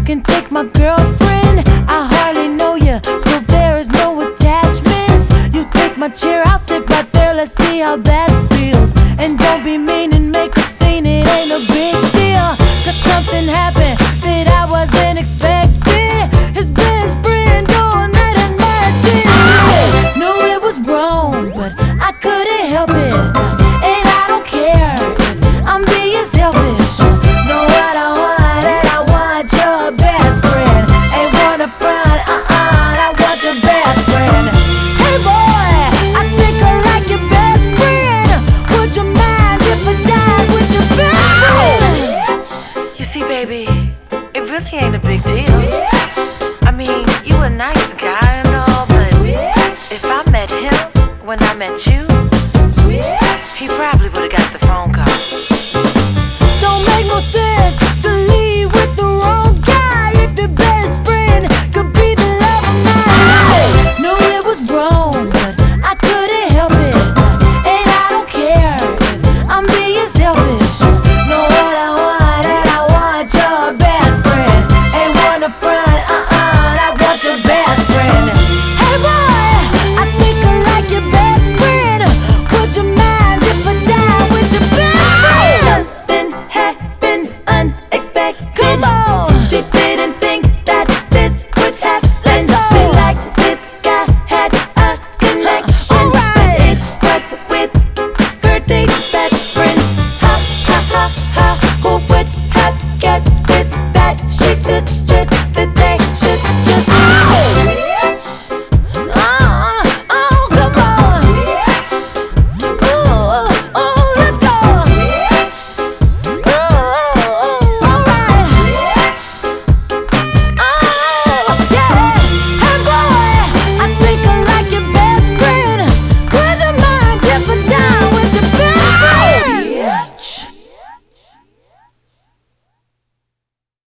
can take my girlfriend. I hardly know you, so there is no attachments. You take my chair, I'll sit right there, let's see how that feels. And don't be mean and make a scene, it ain't a big deal. Cause something happened that I wasn't expecting.